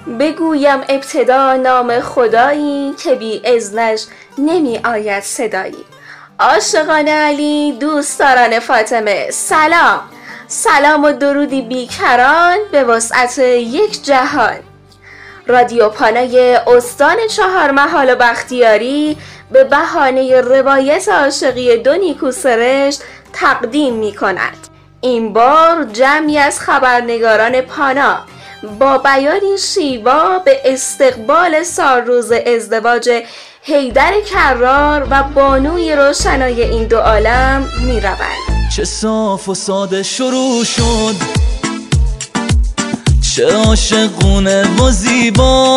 بگویم ابتدا نام خدایی که بی اذنش نمی آید صدایی. عاشقان علی، دوستداران فاطمه، سلام، سلام و درودی بیکران به وسعت یک جهان. رادیو پانای استان چهارمحال و بختیاری به بهانه روایت عاشقی دو نیکوسرشت تقدیم می کند. این بار جمعی از خبرنگاران پانا با بیانی شیوا به استقبال سالروز ازدواج حیدر کرار و بانوی روشنای این دو عالم می روند. چه صاف و ساده شروع شد، چه عاشقونه و زیبا،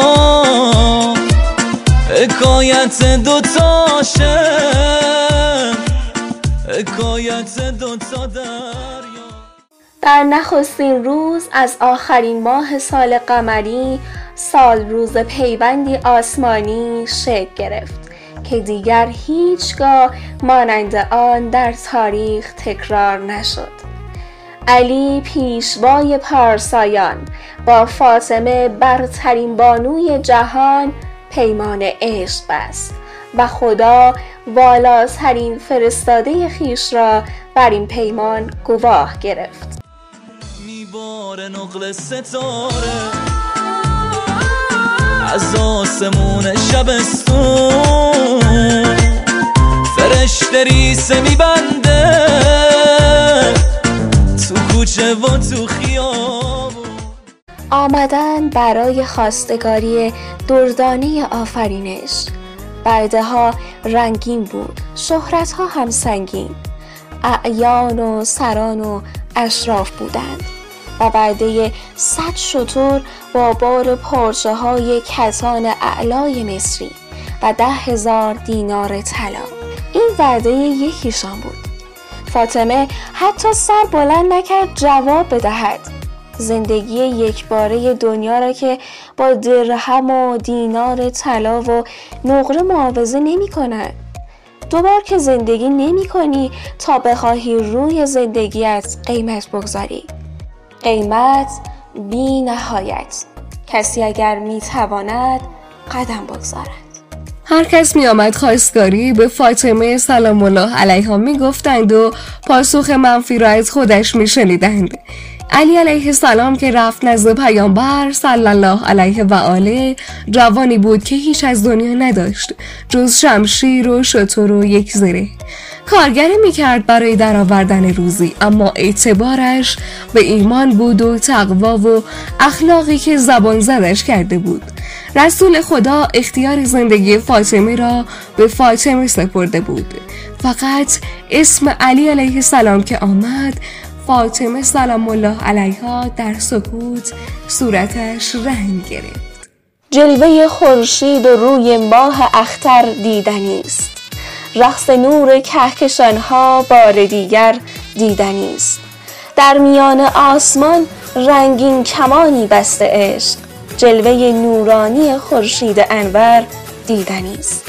حکایت دوتا عاشق، حکایت دوتا دریا. در نخستین روز از آخرین ماه سال قمری، سال روز پیوندی آسمانی شکل گرفت که دیگر هیچگاه مانند آن در تاریخ تکرار نشد. علی پیشوای پارسایان با فاطمه برترین بانوی جهان پیمان عشق بست و خدا والاترین فرستاده خویش را بر این پیمان گواه گرفت. میباره نقل ستاره از آسمون شبستون، فرشته ریسه میبنده تو کوچه و تو خیابون. آمدن برای خواستگاری دردانه آفرینش. برده ها رنگین بود، شهرت ها هم سنگین. اعیان و سران و اشراف بودند و برده 100 شتر با بار پارچه های کتان اعلای مصری و 10,000 دینار طلا. این وعده یکیشان بود. فاطمه حتی سر بلند نکرد جواب بدهد. زندگی یکباره دنیا را که با درهم و دینار طلا و نقره معاوضه نمی کند. دوبار که زندگی نمی کنی تا بخواهی روی زندگیت قیمت بگذاری. قیمت بی نهایت. کسی اگر می تواند قدم بگذارد. هر کس می آمد خواستگاری به فاطمه سلام الله علیها می گفتند و پاسخ منفی را از خودش می شنیدند. علی علیه السلام که رفت نزد پیامبر صلی الله علیه و آله، جوانی بود که هیچ از دنیا نداشت جز شمشیر و شتر و یک زره. کارگری میکرد برای درآوردن روزی، اما اعتبارش به ایمان بود و تقوا و اخلاقی که زبان زدش کرده بود. رسول خدا اختیار زندگی فاطمه را به فاطمه سپرده بود. فقط اسم علی علیه السلام که آمد، فاطمه سلام الله علیها در سکوت صورتش رنگ گرفت. جلوه خورشید و روی ماه اختر دیدنی است. رقص نور کهکشان‌ها بار دیگر دیدنی است. در میان آسمان رنگین کمانی بسته عشق، جلوه نورانی خورشید انور دیدنی است.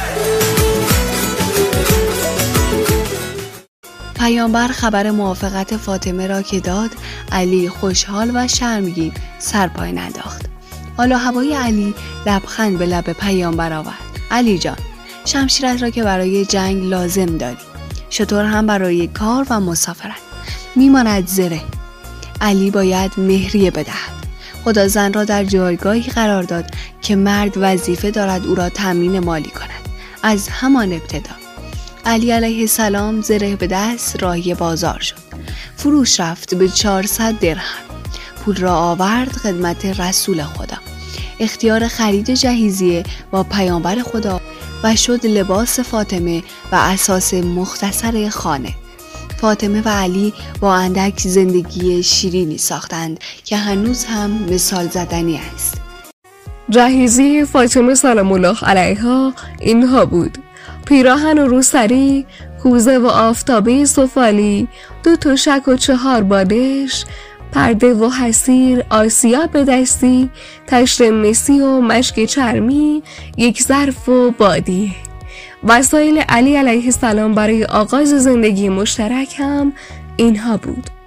پیامبر خبر موافقت فاطمه را که داد، علی خوشحال و شرمگین سر پای انداخت. حال و هوای علی لبخند به لب پیامبر آورد. علی جان، شمشیرت را که برای جنگ لازم داری، شتر هم برای کار و مسافرت، میماند زره. علی باید مهریه بدهد. خدا زن را در جایگاهی قرار داد که مرد وظیفه دارد او را تامین مالی کند. از همان ابتدا علی علیه السلام زره به دست راهی بازار شد. فروش رفت به 400 درهم. پول را آورد خدمت رسول خدا. اختیار خرید جهیزیه با پیامبر خدا و شد لباس فاطمه و اساس مختصر خانه. فاطمه و علی با اندک زندگی شیرینی ساختند که هنوز هم مثال زدنی است. جهیزی فاطمه سلام الله علیها اینها بود: پیراهن و روسری، کوزه و آفتابه سفالی، 2 تشک و 4 بادش، پرده و حصیر، آسیا به دستی، تشت مسی و مشک چرمی، 1 ظرف و بادیه. وسایل علی علیه السلام برای آغاز زندگی مشترک هم اینها بود: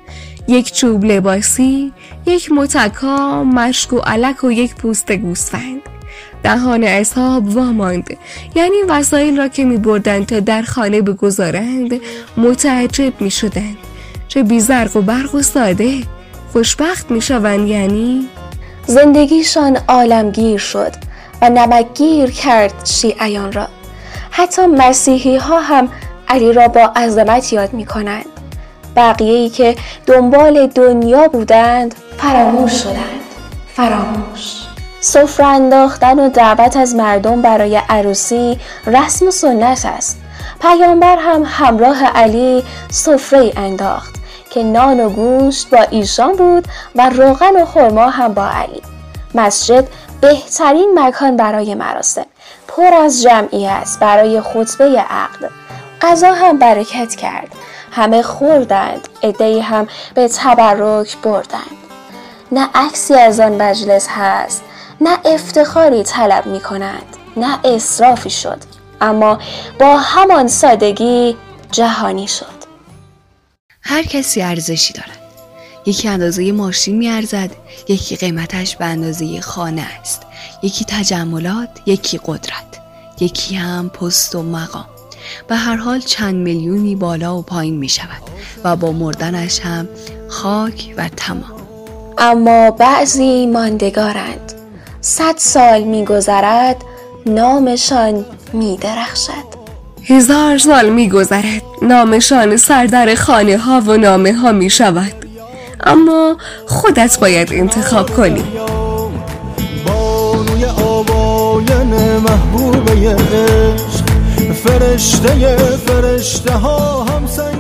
یک چوب لباسی، یک متکا، مشک و علک و یک پوست گوسفند. دهان اصحاب واماند، یعنی وسایل را که می بردند تا در خانه بگذارند متعجب می شدند. چه بی زرق و برق و ساده، خوشبخت می شوند. یعنی زندگیشان عالمگیر شد و نمکگیر کرد شیعیان را. حتی مسیحی ها هم علی را با عظمت یاد می کنند. بقیه‌ای که دنبال دنیا بودند فراموش شدند. فراموش. سفره انداختن و دعوت از مردم برای عروسی رسم و سنت است. پیامبر هم همراه علی سفره انداخت که نان و گوشت با ایشان بود و روغن و خرما هم با علی. مسجد بهترین مکان برای مراسم، پر از جمعیت برای خطبه عقد. غذا هم برکت کرد، همه خوردند، عده‌ای هم به تبرک بردند. نه عکسی از آن مجلس هست، نه افتخاری طلب می کنند، نه اسرافی شد، اما با همان سادگی جهانی شد. هر کسی ارزشی دارد. یکی اندازه ماشین می ارزد، یکی قیمتش به اندازه خانه است، یکی تجملات، یکی قدرت، یکی هم پست و مقام. به هر حال چند میلیونی بالا و پایین می شود و با مردنش هم خاک و تمام. اما بعضی ماندگارند. 100 سال می گذرد، نامشان می درخشد. 1000 سال می گذرد، نامشان سردر خانه ها و نامه ها می شود. اما خودت باید انتخاب کنی. بانوی آواین محبوبه عشق، فرشته ها هم